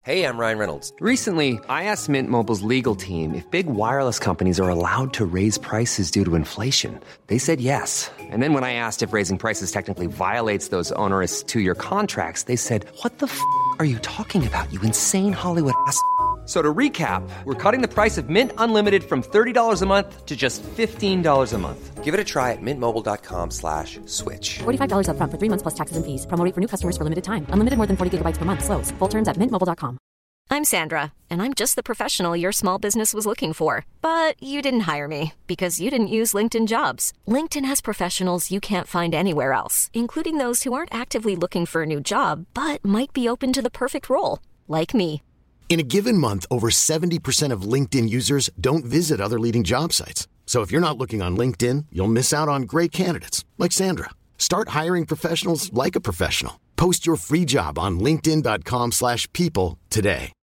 Hey, I'm Ryan Reynolds. Recently, I asked Mint Mobile's legal team if big wireless companies are allowed to raise prices due to inflation. They said yes. And then when I asked if raising prices technically violates those onerous two-year contracts, they said, "What the f*** are you talking about, you insane Hollywood ass?" So to recap, we're cutting the price of Mint Unlimited from $30 a month to just $15 a month. Give it a try at mintmobile.com/switch. $45 up front for 3 months plus taxes and fees. Promo rate for new customers for limited time. Unlimited more than 40 gigabytes per month. Slows full terms at mintmobile.com. I'm Sandra, and I'm just the professional your small business was looking for. But you didn't hire me because you didn't use LinkedIn Jobs. LinkedIn has professionals you can't find anywhere else, including those who aren't actively looking for a new job, but might be open to the perfect role, like me. In a given month, over 70% of LinkedIn users don't visit other leading job sites. So if you're not looking on LinkedIn, you'll miss out on great candidates like Sandra. Start hiring professionals like a professional. Post your free job on linkedin.com/people today.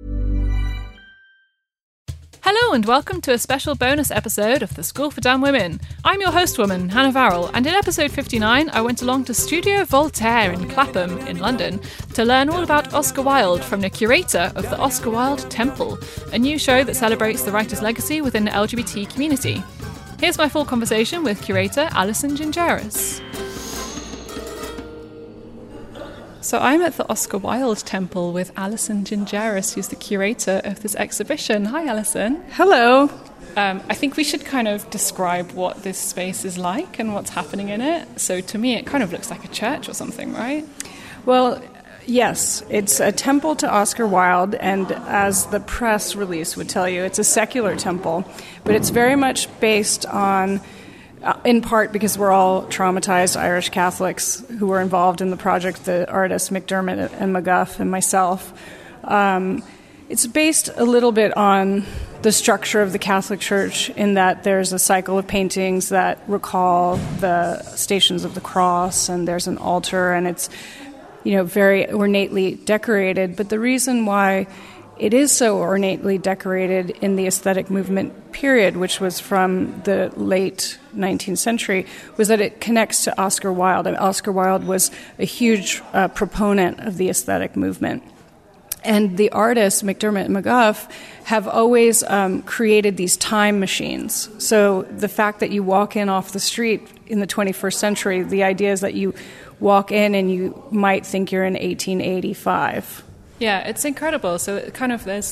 Hello and welcome to a special bonus episode of the School for Damn Women. I'm your host woman, Hannah Varrell, and in episode 59 I went along to Studio Voltaire in Clapham in London to learn all about Oscar Wilde from the curator of the Oscar Wilde Temple, a new show that celebrates the writer's legacy within the LGBT community. Here's my full conversation with curator Alison Gingeris. So I'm at the Oscar Wilde Temple with Alison Gingeris, who's the curator of this exhibition. Hi, Alison. Hello. I think we should kind of describe what this space is like and what's happening in it. So to me, it kind of looks like a church or something, right? Well, yes, it's a temple to Oscar Wilde, and as the press release would tell you, it's a secular temple, but it's very much based on in part because we're all traumatized Irish Catholics who were involved in the project, the artists McDermott and McGuff and myself. It's based a little bit on the structure of the Catholic Church in that there's a cycle of paintings that recall the Stations of the Cross, and there's an altar, and it's, very ornately decorated. But the reason why it is so ornately decorated in the aesthetic movement period, which was from the late 19th century, was that it connects to Oscar Wilde. And Oscar Wilde was a huge proponent of the aesthetic movement. And the artists, McDermott and McGuff, have always created these time machines. So the fact that you walk in off the street in the 21st century, the idea is that you walk in and you might think you're in 1885. Yeah, it's incredible. So it kind of there's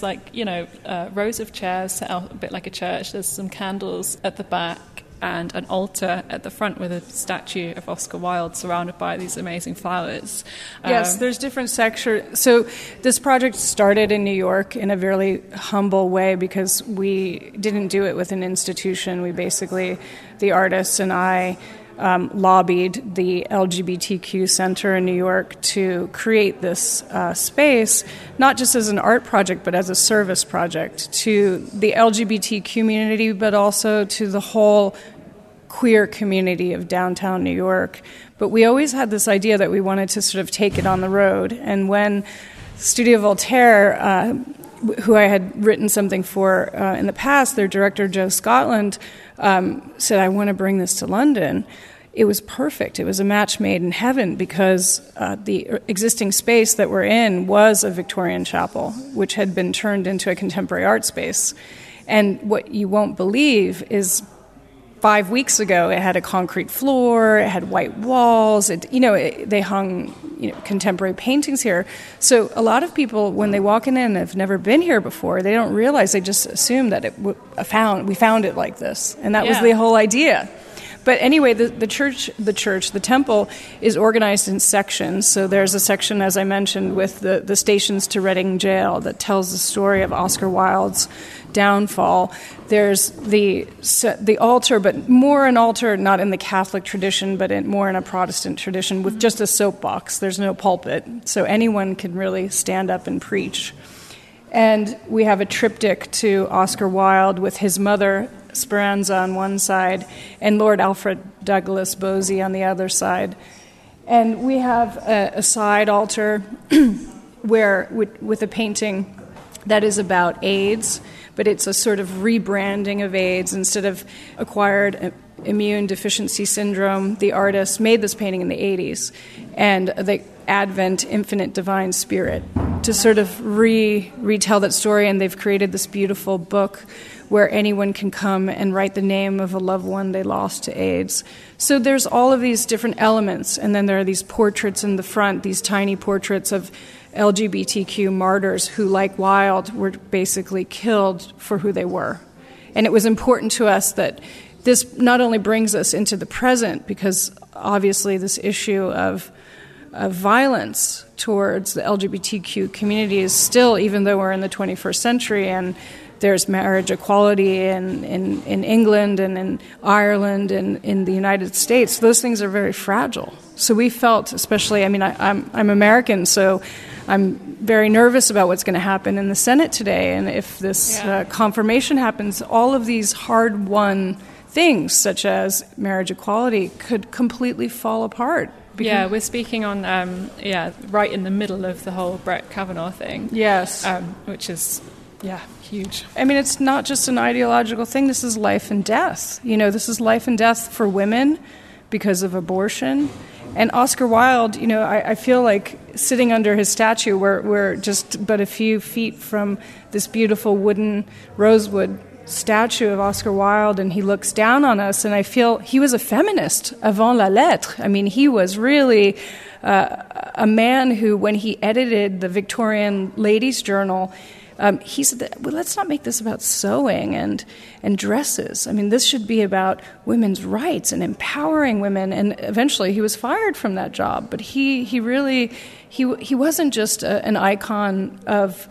rows of chairs set out a bit like a church. There's some candles at the back and an altar at the front with a statue of Oscar Wilde surrounded by these amazing flowers. Yes, there's different sections. So this project started in New York in a very humble way because we didn't do it with an institution. We basically, the artists and I, lobbied the LGBTQ Center in New York to create this space, not just as an art project, but as a service project to the LGBT community, but also to the whole queer community of downtown New York. But we always had this idea that we wanted to sort of take it on the road. And when Studio Voltaire, who I had written something for in the past, their director, Joe Scotland, said, "I want to bring this to London," it was perfect. It was a match made in heaven because the existing space that we're in was a Victorian chapel, which had been turned into a contemporary art space. And what you won't believe is 5 weeks ago, it had a concrete floor, it had white walls, they hung contemporary paintings here. So a lot of people, when they walk in and have never been here before, they don't realize, they just assume that we found it like this. And that was the whole idea. But anyway, the temple is organized in sections. So there's a section, as I mentioned, with the Stations to Reading Jail that tells the story of Oscar Wilde's downfall. There's the altar, but more an altar, not in the Catholic tradition, but more in a Protestant tradition, with just a soapbox. There's no pulpit, so anyone can really stand up and preach. And we have a triptych to Oscar Wilde with his mother, Speranza, on one side, and Lord Alfred Douglas Bosie on the other side. And we have a side altar with a painting that is about AIDS, but it's a sort of rebranding of AIDS. Instead of acquired immune deficiency syndrome, the artist made this painting in the 80s, and the Advent Infinite Divine Spirit. sort of retell that story, and they've created this beautiful book where anyone can come and write the name of a loved one they lost to AIDS. So there's all of these different elements, and then there are these portraits in the front, these tiny portraits of LGBTQ martyrs who, like Wilde, were basically killed for who they were. And it was important to us that this not only brings us into the present, because obviously this issue of violence towards the LGBTQ community is still, even though we're in the 21st century and there's marriage equality in England and in Ireland and in the United States, those things are very fragile. So we felt, especially, I mean, I'm American, so I'm very nervous about what's going to happen in the Senate today. And if this confirmation happens, all of these hard-won things, such as marriage equality, could completely fall apart. Yeah, we're speaking on, right in the middle of the whole Brett Kavanaugh thing. Yes. Which is, huge. I mean, it's not just an ideological thing. This is life and death. You know, this is life and death for women because of abortion. And Oscar Wilde, you know, I feel like sitting under his statue, we're just but a few feet from this beautiful wooden rosewood statue of Oscar Wilde, and he looks down on us, and I feel he was a feminist avant la lettre. I mean, he was really a man who, when he edited the Victorian Ladies' Journal, he said that, well, let's not make this about sewing and dresses. I mean, this should be about women's rights and empowering women. And eventually he was fired from that job. But he really wasn't just an icon of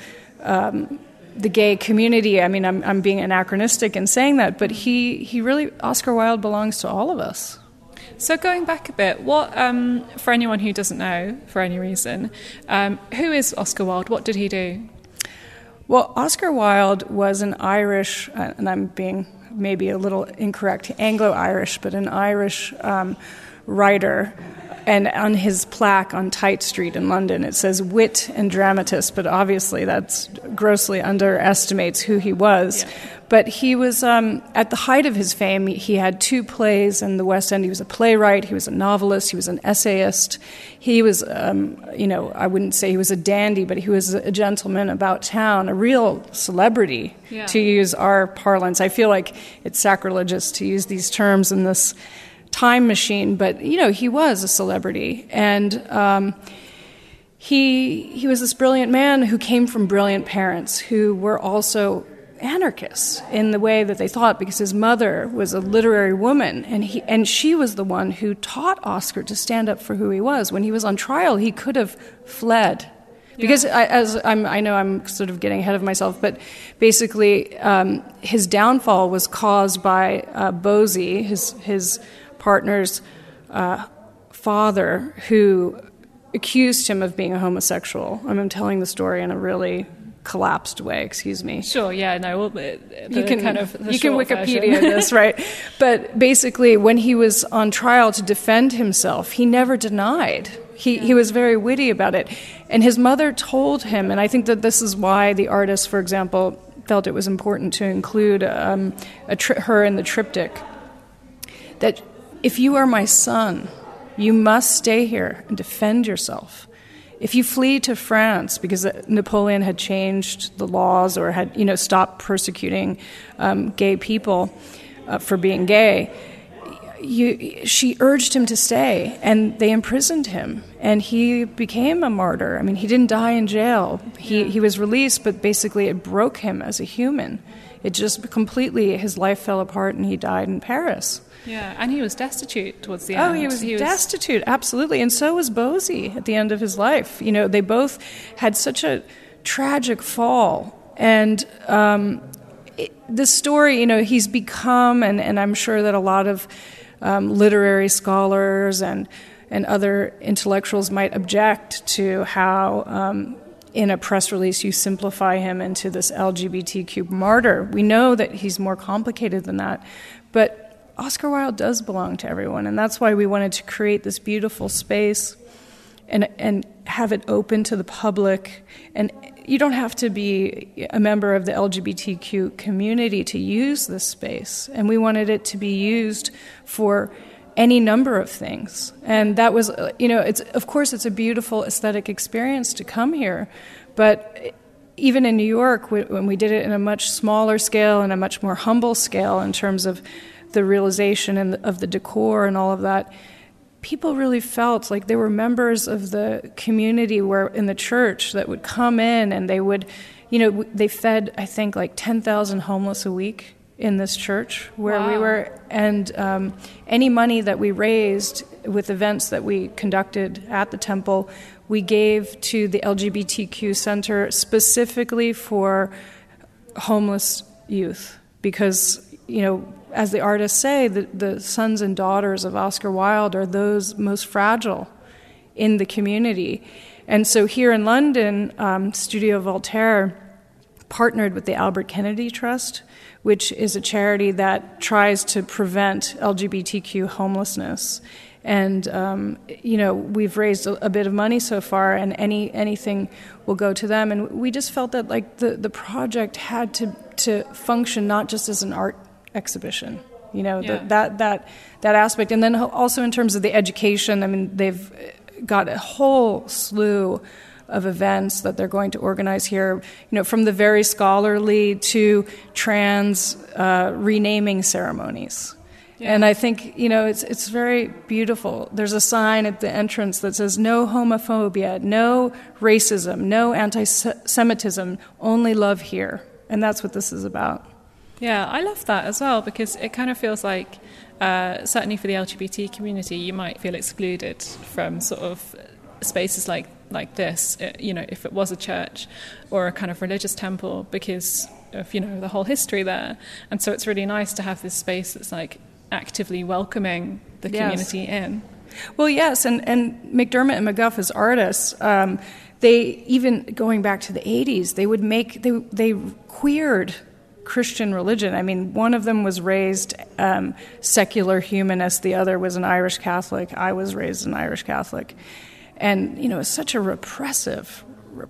the gay community. I mean, I'm being anachronistic in saying that, but he really, Oscar Wilde belongs to all of us. So going back a bit, what for anyone who doesn't know for any reason, who is Oscar Wilde? What did he do? Well, Oscar Wilde was an Irish, and I'm being maybe a little incorrect, Anglo-Irish, but an Irish writer. And on his plaque on Tite Street in London, it says wit and dramatist, but obviously that's grossly underestimates who he was. Yeah. But he was, at the height of his fame, he had 2 plays in the West End. He was a playwright, he was a novelist, he was an essayist. He was, I wouldn't say he was a dandy, but he was a gentleman about town, a real celebrity, to use our parlance. I feel like it's sacrilegious to use these terms in this time machine, but, he was a celebrity. And he was this brilliant man who came from brilliant parents who were also anarchists in the way that they thought, because his mother was a literary woman, and she was the one who taught Oscar to stand up for who he was. When he was on trial, he could have fled. Because I know I'm sort of getting ahead of myself, but basically his downfall was caused by Bosie, his partner's father, who accused him of being a homosexual. I'm telling the story in a really collapsed way, excuse me. Sure, yeah, no, you can Wikipedia this, right? But basically, when he was on trial to defend himself, he never denied. He was very witty about it. And his mother told him, and I think that this is why the artist, for example, felt it was important to include her in the triptych, that if you are my son, you must stay here and defend yourself. If you flee to France because Napoleon had changed the laws or had, stopped persecuting gay people for being gay, she urged him to stay, and they imprisoned him, and he became a martyr. I mean, he didn't die in jail. He was released, but basically it broke him as a human. It just completely, his life fell apart, and he died in Paris. Yeah, and he was destitute towards the end. Oh, he was destitute, absolutely. And so was Bosie at the end of his life. They both had such a tragic fall. And this story, he's become, and I'm sure that a lot of literary scholars and other intellectuals might object to how in a press release you simplify him into this LGBTQ martyr. We know that he's more complicated than that. But Oscar Wilde does belong to everyone, and that's why we wanted to create this beautiful space and have it open to the public. And you don't have to be a member of the LGBTQ community to use this space. And we wanted it to be used for any number of things. And that was, it's a beautiful aesthetic experience to come here. But even in New York, when we did it in a much smaller scale and a much more humble scale in terms of the realization and of the decor and all of that, people really felt like they were members of the community where in the church that would come in, and they would, they fed, I think, like 10,000 homeless a week in this church where we were. And any money that we raised with events that we conducted at the temple, we gave to the LGBTQ Center specifically for homeless youth. Because, as the artists say, the sons and daughters of Oscar Wilde are those most fragile in the community. And so here in London, Studio Voltaire partnered with the Albert Kennedy Trust, which is a charity that tries to prevent LGBTQ homelessness. And, we've raised a bit of money so far, and anything will go to them. And we just felt that, like, the project had to function not just as an art exhibition, that aspect. And then also in terms of the education, I mean, they've got a whole slew of events that they're going to organize here, from the very scholarly to trans renaming ceremonies. Yeah. And I think, it's very beautiful. There's a sign at the entrance that says, no homophobia, no racism, no anti-Semitism, only love here. And that's what this is about. Yeah, I love that as well, because it kind of feels like, certainly for the LGBT community, you might feel excluded from sort of spaces like this, if it was a church or a kind of religious temple, because of, the whole history there. And so it's really nice to have this space that's like actively welcoming the community in. Well, yes, and McDermott and McGuff as artists, they, even going back to the 80s, they would they queered Christian religion. I mean, one of them was raised secular humanist, the other was an Irish Catholic. I was raised an Irish Catholic. And, it's such a repressive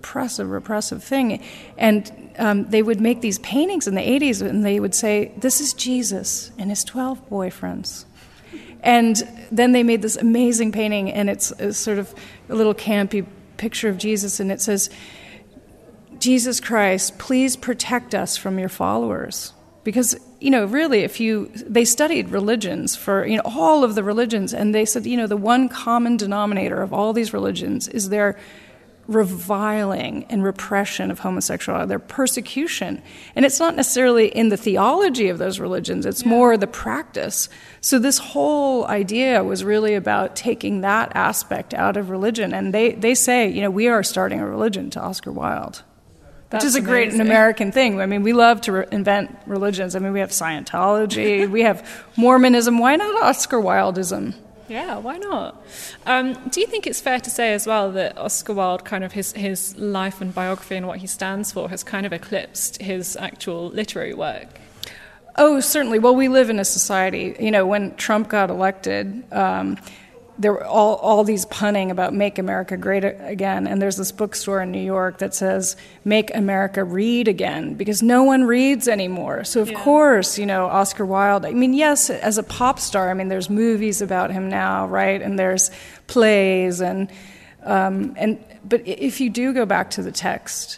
thing. And they would make these paintings in the 80s, and they would say, this is Jesus and his 12 boyfriends. And then they made this amazing painting, and it's sort of a little campy picture of Jesus, and it says, Jesus Christ, please protect us from your followers. Because, really, they studied religions for, all of the religions, and they said, the one common denominator of all these religions is their reviling and repression of homosexuality, their persecution. And it's not necessarily in the theology of those religions, it's more the practice. So this whole idea was really about taking that aspect out of religion. And they say, we are starting a religion to Oscar Wilde. Which is a great American thing. I mean, we love to invent religions. I mean, we have Scientology, we have Mormonism. Why not Oscar Wildeism? Yeah, why not? Do you think it's fair to say as well that Oscar Wilde, kind of his life and biography and what he stands for, has kind of eclipsed his actual literary work? Oh, certainly. Well, we live in a society, when Trump got elected, there were all these punning about Make America Great Again, and there's this bookstore in New York that says, Make America Read Again, because no one reads anymore. So, of course, Oscar Wilde, I mean, yes, as a pop star, I mean, there's movies about him now, right, and there's plays, but if you do go back to the text,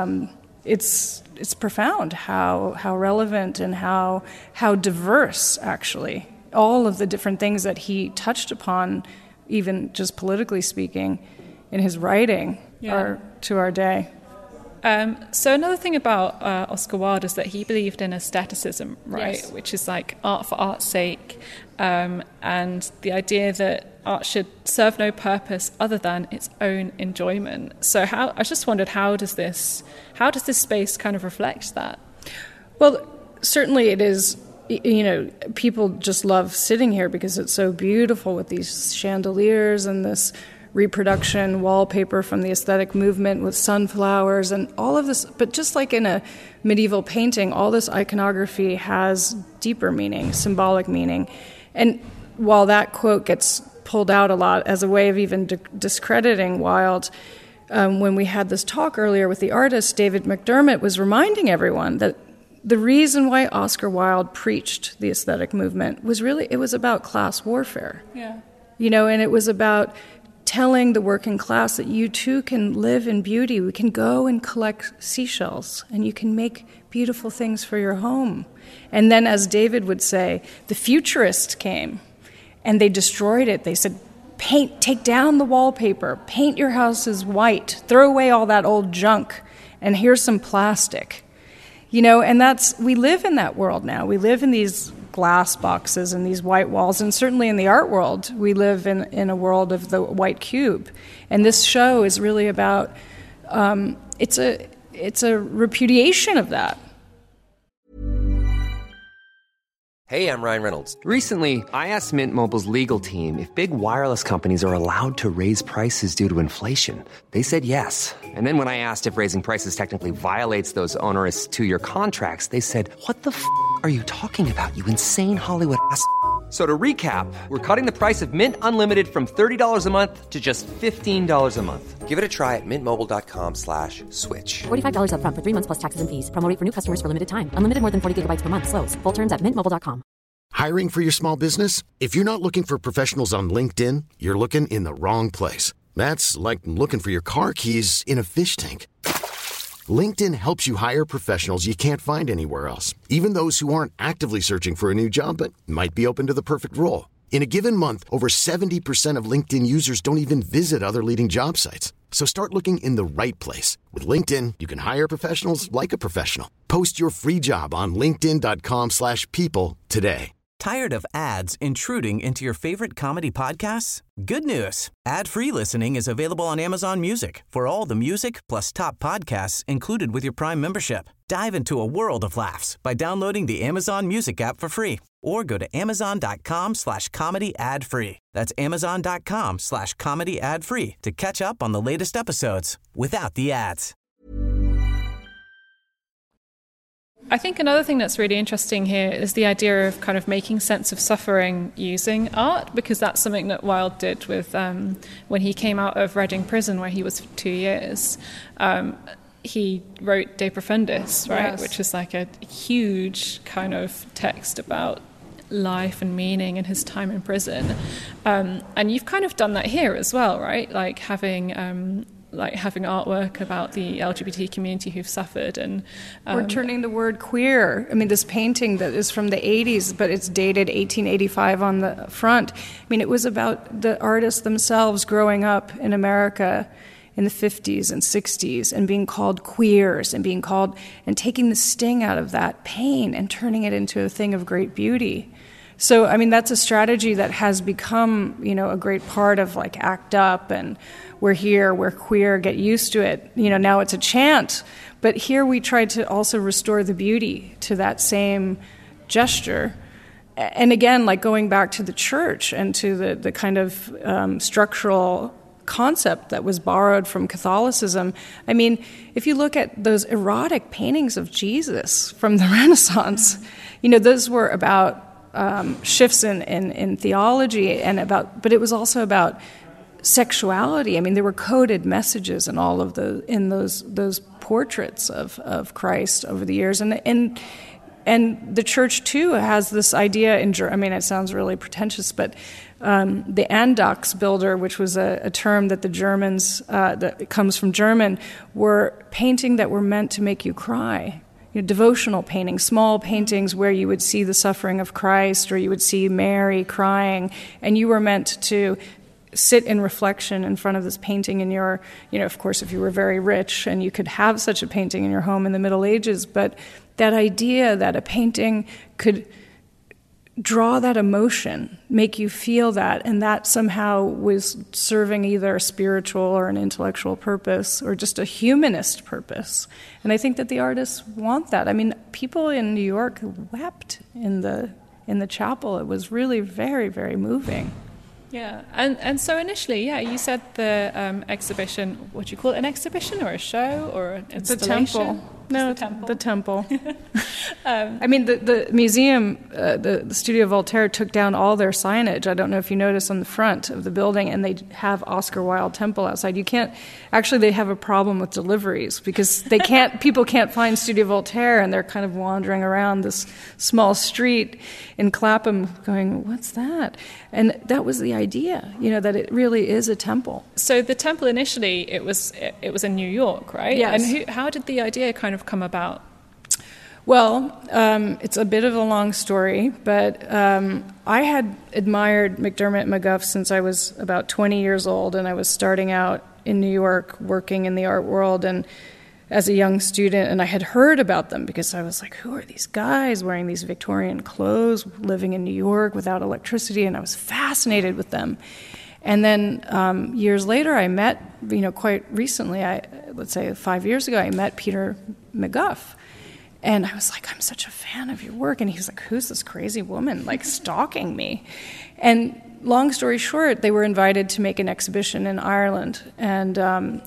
it's profound how relevant and how diverse, actually, all of the different things that he touched upon, even just politically speaking, in his writing are to our day. So another thing about Oscar Wilde is that he believed in aestheticism, right? Yes. Which is like art for art's sake, and the idea that art should serve no purpose other than its own enjoyment. So I just wondered, how does this space kind of reflect that? Well, certainly it is. People just love sitting here because it's so beautiful with these chandeliers and this reproduction wallpaper from the aesthetic movement with sunflowers and all of this. But just like in a medieval painting, all this iconography has deeper meaning, symbolic meaning. And while that quote gets pulled out a lot as a way of even discrediting Wilde, when we had this talk earlier with the artist, David McDermott was reminding everyone that the reason why Oscar Wilde preached the aesthetic movement was really, it was about class warfare. Yeah. And it was about telling the working class that you too can live in beauty. We can go and collect seashells, and you can make beautiful things for your home. And then, as David would say, the futurists came, and they destroyed it. They said, take down the wallpaper, paint your houses white, throw away all that old junk, and here's some plastic. And we live in that world now. We live in these glass boxes and these white walls, and certainly in the art world, we live in a world of the white cube. And this show is really about, it's a repudiation of that. Hey, I'm Ryan Reynolds. Recently, I asked Mint Mobile's legal team if big wireless companies are allowed to raise prices due to inflation. They said yes. And then when I asked if raising prices technically violates those onerous 2-year contracts, they said, "What the f*** are you talking about, you insane Hollywood ass?" So to recap, we're cutting the price of Mint Unlimited from $30 a month to just $15 a month. Give it a try at mintmobile.com/switch. $45 up front for 3 months plus taxes and fees. Promo rate for new customers for limited time. Unlimited more than 40 gigabytes per month. Slows full terms at mintmobile.com. Hiring for your small business? If you're not looking for professionals on LinkedIn, you're looking in the wrong place. That's like looking for your car keys in a fish tank. LinkedIn helps you hire professionals you can't find anywhere else, even those who aren't actively searching for a new job but might be open to the perfect role. In a given month, over 70% of LinkedIn users don't even visit other leading job sites. So start looking in the right place. With LinkedIn, you can hire professionals like a professional. Post your free job on linkedin.com/people today. Tired of ads intruding into your favorite comedy podcasts? Good news. Ad-free listening is available on Amazon Music for all the music plus top podcasts included with your Prime membership. Dive into a world of laughs by downloading the Amazon Music app for free or go to amazon.com/comedy ad-free. That's amazon.com/comedy ad-free to catch up on the latest episodes without the ads. I think another thing that's really interesting here is the idea of kind of making sense of suffering using art, because that's something that Wilde did with when he came out of Reading prison, where he was for 2 years. He wrote De Profundis, right, yes, which is like a huge kind of text about life and meaning in his time in prison. And you've kind of done that here as well, right? Like having artwork about the LGBT community who've suffered. And we're turning the word queer. I mean, this painting that is from the 80s, but it's dated 1885 on the front. I mean, it was about the artists themselves growing up in America in the 50s and 60s and being called queers and taking the sting out of that pain and turning it into a thing of great beauty. So, I mean, that's a strategy that has become, a great part of like ACT UP and We're Here, We're Queer, Get Used to It. Now it's a chant. But here we try to also restore the beauty to that same gesture. And again, like going back to the church and to the kind of structural concept that was borrowed from Catholicism. I mean, if you look at those erotic paintings of Jesus from the Renaissance, those were about shifts in theology but it was also about sexuality. I mean, there were coded messages in all of those portraits of Christ over the years, and the church too has this idea. I mean, it sounds really pretentious, but the Andachtsbilder, which was a term that the Germans that comes from German, were painting that were meant to make you cry. Devotional paintings, small paintings where you would see the suffering of Christ, or you would see Mary crying, and you were meant to sit in reflection in front of this painting in your, of course, if you were very rich and you could have such a painting in your home in the Middle Ages, but that idea that a painting could draw that emotion, make you feel that, and that somehow was serving either a spiritual or an intellectual purpose or just a humanist purpose. And I think that the artists want that. I mean, people in New York wept in the chapel. It was really very, very moving. Yeah, and so initially, you said the exhibition, what do you call it, an exhibition or a show or an installation? It's a temple. No, the temple. The temple. I mean, the museum, the Studio Voltaire took down all their signage. I don't know if you noticed on the front of the building, and they have Oscar Wilde Temple outside. You can't, actually they have a problem with deliveries because people can't find Studio Voltaire, and they're kind of wandering around this small street in Clapham going, what's that? And that was the idea, that it really is a temple. So the temple initially, it was in New York, right? Yes. And how did the idea kind of come about? Well, it's a bit of a long story, but I had admired McDermott McGuff since I was about 20 years old, and I was starting out in New York working in the art world and as a young student, and I had heard about them because I was like, who are these guys wearing these Victorian clothes, living in New York without electricity, and I was fascinated with them. And then years later, I met, quite recently, let's say 5 years ago, I met Peter McGuff. And I was like, I'm such a fan of your work. And he was like, who's this crazy woman, stalking me? And long story short, they were invited to make an exhibition in Ireland and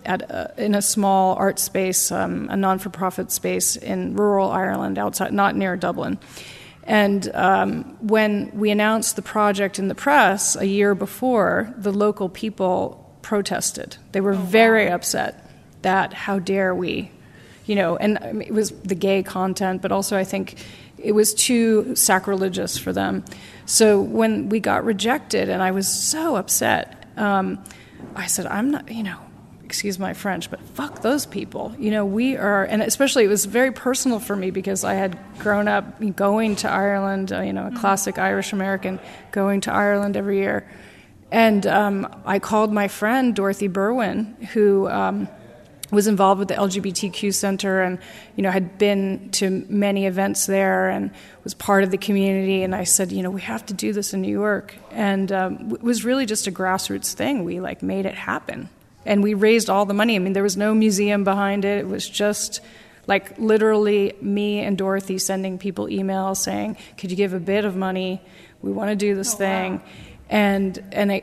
in a small art space, a non-for-profit space in rural Ireland, outside, not near Dublin. And when we announced the project in the press a year before, the local people protested. They were very upset that how dare we, and it was the gay content, but also I think it was too sacrilegious for them. So when we got rejected, and I was so upset, I said, I'm not, excuse my French, but fuck those people. We are, and especially it was very personal for me because I had grown up going to Ireland, a classic Irish American, going to Ireland every year. And I called my friend Dorothy Berwin, who was involved with the LGBTQ Center and, had been to many events there and was part of the community. And I said, we have to do this in New York. And it was really just a grassroots thing. We made it happen. And we raised all the money. I mean, there was no museum behind it. It was just literally me and Dorothy sending people emails saying, could you give a bit of money? We want to do this thing. Wow. And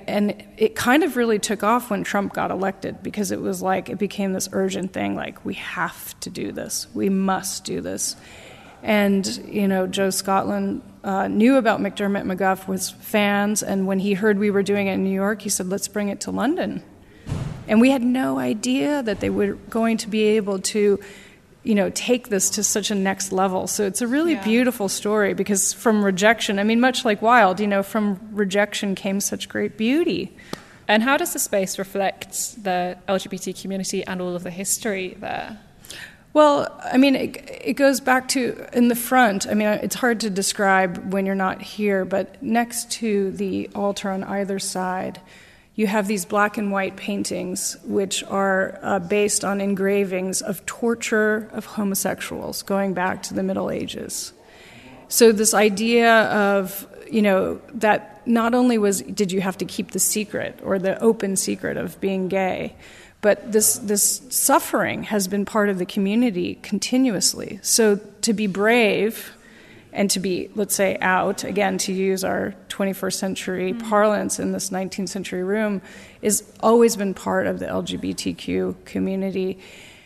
it kind of really took off when Trump got elected because it was it became this urgent thing, we have to do this. We must do this. And, Joe Scotland knew about McDermott McGuff, was fans, and when he heard we were doing it in New York, he said, let's bring it to London. And we had no idea that they were going to be able to take this to such a next level. So it's a really beautiful story because from rejection, much like Wilde, from rejection came such great beauty. And how does the space reflect the LGBT community and all of the history there? Well, it goes back to, in the front, it's hard to describe when you're not here, but next to the altar on either side, you have these black and white paintings which are based on engravings of torture of homosexuals going back to the Middle Ages. So this idea of, that not only did you have to keep the secret or the open secret of being gay, but this suffering has been part of the community continuously. So to be brave and to be, let's say, out, again, to use our 21st century parlance in this 19th century room, has always been part of the LGBTQ community.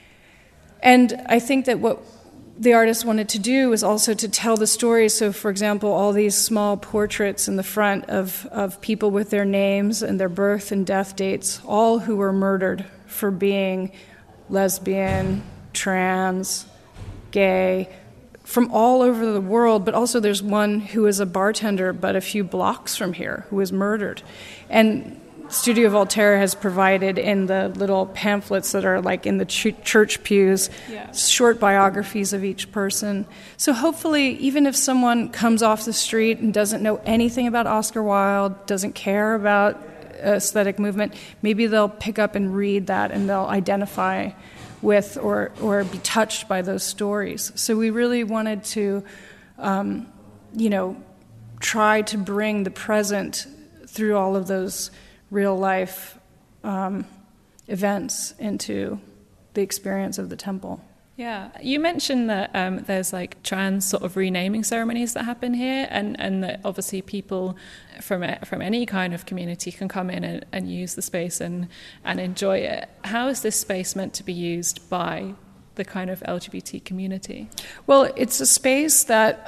And I think that what the artist wanted to do was also to tell the story. So, for example, all these small portraits in the front of people with their names and their birth and death dates, all who were murdered for being lesbian, trans, gay, from all over the world, but also there's one who is a bartender but a few blocks from here who was murdered. And Studio Voltaire has provided in the little pamphlets that are in the church pews, short biographies of each person. So hopefully, even if someone comes off the street and doesn't know anything about Oscar Wilde, doesn't care about aesthetic movement, maybe they'll pick up and read that and they'll identify with or be touched by those stories. So we really wanted to, try to bring the present through all of those real-life events into the experience of the temple. Yeah, you mentioned that there's trans sort of renaming ceremonies that happen here, and that obviously people from any kind of community can come in and use the space and enjoy it. How is this space meant to be used by the kind of LGBT community? Well, it's a space that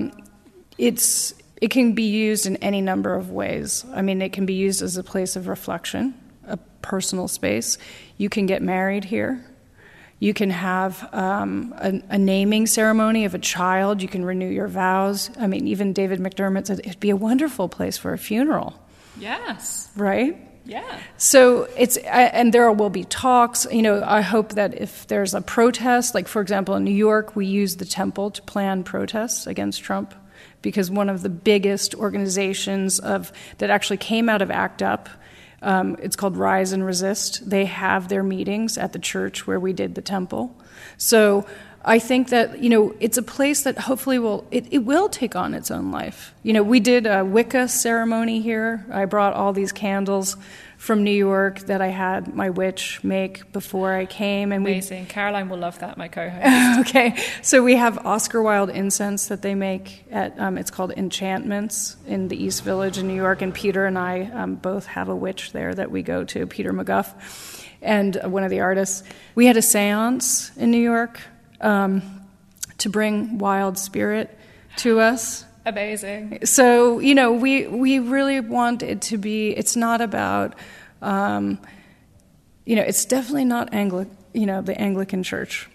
it can be used in any number of ways. I mean, it can be used as a place of reflection, a personal space. You can get married here. You can have a naming ceremony of a child. You can renew your vows. I mean, even David McDermott said it'd be a wonderful place for a funeral. Yes. Right? Yeah. So and there will be talks. You know, I hope that if there's a protest, like for example in New York, we use the temple to plan protests against Trump, because one of the biggest organizations that actually came out of ACT UP, it's called Rise and Resist. They have their meetings at the church where we did the temple. So I think that, you know, it's a place that hopefully it will take on its own life. You know, we did a Wicca ceremony here. I brought all these candles from New York that I had my witch make before I came. And amazing. Caroline will love that, my co-host. Okay. So we have Oscar Wilde incense that they make at, it's called Enchantments in the East Village in New York. And Peter and I both have a witch there that we go to, Peter McGuff, and one of the artists. We had a seance in New York to bring wild spirit to us. Amazing. So, you know, we really want it to be, it's not about, you know, it's definitely not the Anglican Church.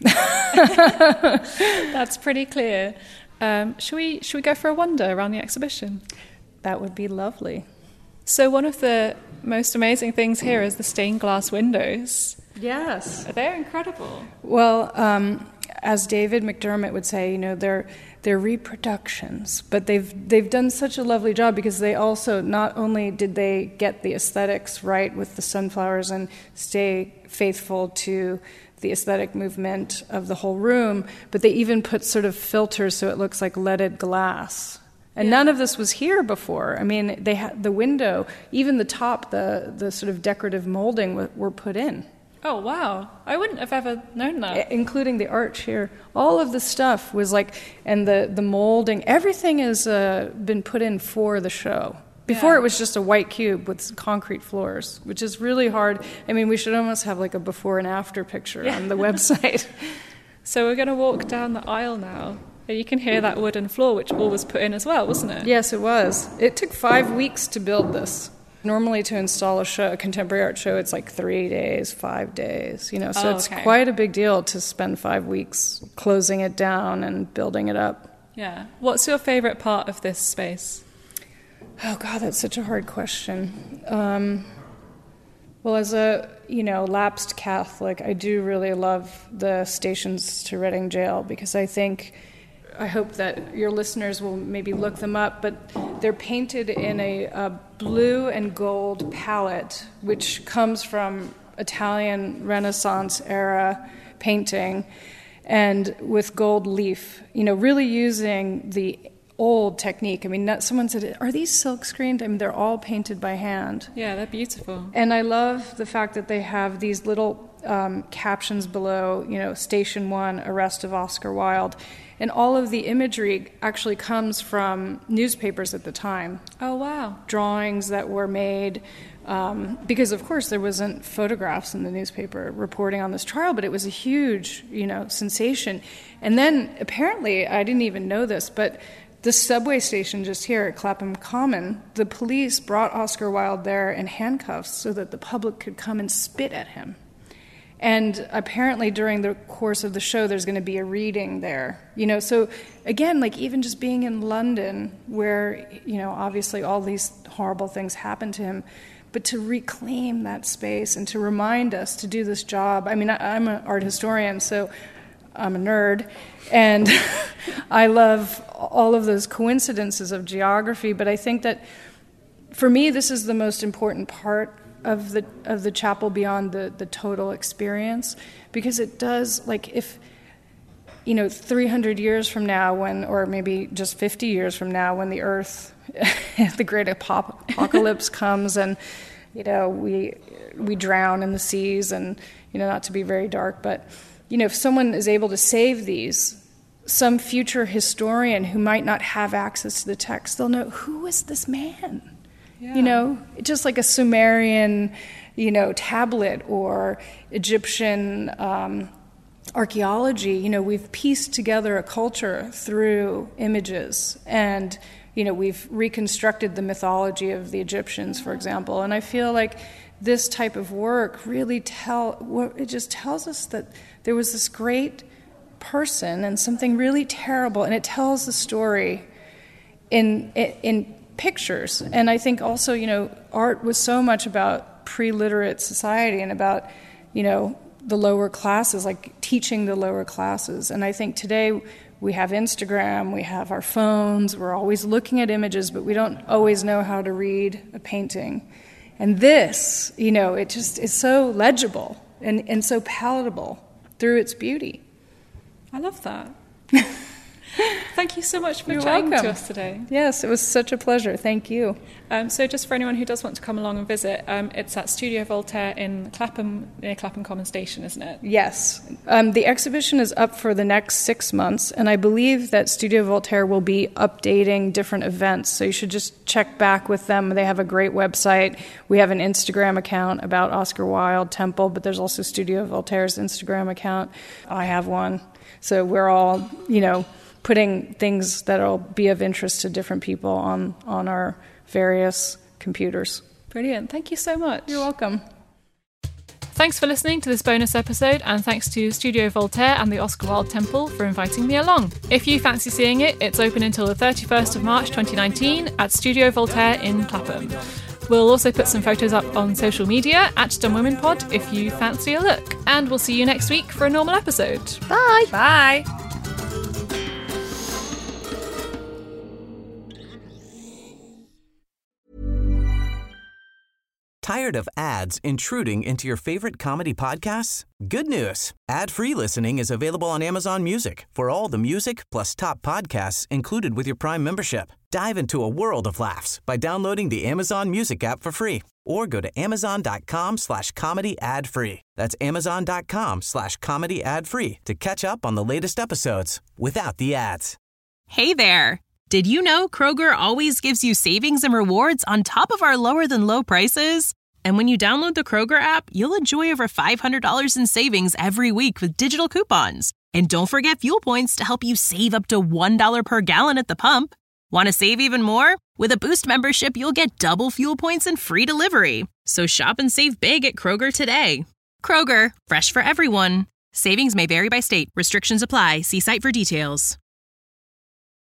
That's pretty clear. Should we go for a wander around the exhibition? That would be lovely. So one of the most amazing things here is the stained glass windows. Yes. They're incredible. Well, as David McDermott would say, you know, they're reproductions, but they've done such a lovely job, because they also, not only did they get the aesthetics right with the sunflowers and stay faithful to the aesthetic movement of the whole room, but they even put sort of filters so it looks like leaded glass. And none of this was here before. I mean, they had the window, even the top, the sort of decorative molding were put in. Oh, wow. I wouldn't have ever known that. Including the arch here. All of the stuff was like, and the molding, everything has been put in for the show. Before it was just a white cube with concrete floors, which is really hard. I mean, we should almost have like a before and after picture on the website. So we're going to walk down the aisle now. You can hear that wooden floor, which all was put in as well, wasn't it? Yes, it was. It took 5 weeks to build this. Normally to install a contemporary art show, it's like 3 days, 5 days, you know, so it's quite a big deal to spend 5 weeks closing it down and building it up. Yeah. What's your favorite part of this space? Oh, God, that's such a hard question. Well, as a, you know, lapsed Catholic, I do really love the Stations to Reading Jail, because I hope that your listeners will maybe look them up, but they're painted in a blue and gold palette, which comes from Italian Renaissance era painting, and with gold leaf, you know, really using the old technique. I mean, someone said, are these silk screened? I mean, they're all painted by hand. Yeah, they're beautiful. And I love the fact that they have these little captions below, you know, Station 1, Arrest of Oscar Wilde. And all of the imagery actually comes from newspapers at the time. Oh, wow. Drawings that were made, because, of course, there wasn't photographs in the newspaper reporting on this trial, but it was a huge, you know, sensation. And then, apparently, I didn't even know this, but the subway station just here at Clapham Common, the police brought Oscar Wilde there in handcuffs so that the public could come and spit at him. And apparently during the course of the show, there's going to be a reading there. You know, so again, like even just being in London, where, you know, obviously all these horrible things happened to him, but to reclaim that space and to remind us to do this job. I mean, I'm an art historian, so I'm a nerd, and I love all of those coincidences of geography, but I think that for me, this is the most important part of the chapel beyond the total experience, because it does, like, if, you know, 300 years from now, when, or maybe just 50 years from now, when the earth, the great apocalypse comes, and, you know, we drown in the seas, and, you know, not to be very dark, but, you know, if someone is able to save these, some future historian who might not have access to the text, they'll know, who is this man? Yeah. You know, just like a Sumerian, you know, tablet or Egyptian archaeology, you know, we've pieced together a culture through images, and, you know, we've reconstructed the mythology of the Egyptians, for example. And I feel like this type of work really it just tells us that there was this great person and something really terrible, and it tells the story in pictures. And I think also, you know, art was so much about pre-literate society and about, you know, the lower classes, like teaching the lower classes. And I think today we have Instagram, we have our phones, we're always looking at images, but we don't always know how to read a painting. And this, you know, it just is so legible and so palatable through its beauty. I love that. Thank you so much for You're chatting welcome. to us today. Yes, it was such a pleasure. Thank you. So just for anyone who does want to come along and visit, it's at Studio Voltaire in Clapham, near Clapham Common Station, isn't it? Yes. The exhibition is up for the next 6 months, and I believe that Studio Voltaire will be updating different events, so you should just check back with them. They have a great website. We have an Instagram account about Oscar Wilde Temple, but there's also Studio Voltaire's Instagram account. I have one. So we're all, you know, putting things that will be of interest to different people on our various computers. Brilliant. Thank you so much. You're welcome. Thanks for listening to this bonus episode, and thanks to Studio Voltaire and the Oscar Wilde Temple for inviting me along. If you fancy seeing it, it's open until the 31st of March 2019 at Studio Voltaire in Clapham. We'll also put some photos up on social media at Dumb Women Pod if you fancy a look. And we'll see you next week for a normal episode. Bye. Bye. Tired of ads intruding into your favorite comedy podcasts? Good news. Ad-free listening is available on Amazon Music for all the music plus top podcasts included with your Prime membership. Dive into a world of laughs by downloading the Amazon Music app for free or go to amazon.com/comedy ad-free. That's amazon.com/comedy ad-free to catch up on the latest episodes without the ads. Hey there. Did you know Kroger always gives you savings and rewards on top of our lower-than-low prices? And when you download the Kroger app, you'll enjoy over $500 in savings every week with digital coupons. And don't forget fuel points to help you save up to $1 per gallon at the pump. Want to save even more? With a Boost membership, you'll get double fuel points and free delivery. So shop and save big at Kroger today. Kroger, fresh for everyone. Savings may vary by state. Restrictions apply. See site for details.